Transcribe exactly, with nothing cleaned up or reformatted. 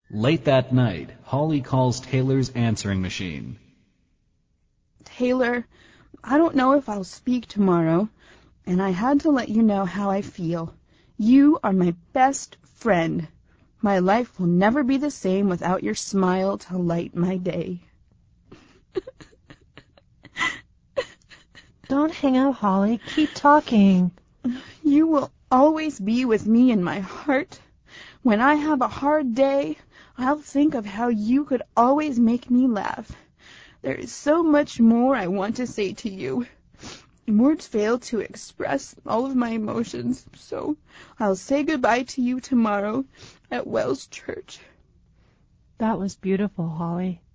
Late that night, Holly calls Taylor's answering machine. Taylor, I don't know if I'll speak tomorrow, and I had to let you know how I feel. You are my best friend. My life will never be the same without your smile to light my day. Don't hang up, Holly. Keep talking. You will always be with me in my heart. When I have a hard day, I'll think of how you could always make me laugh. There is so much more I want to say to you. Words fail to express all of my emotions, so I'll say goodbye to you tomorrow at Wells Church. That was beautiful, Holly.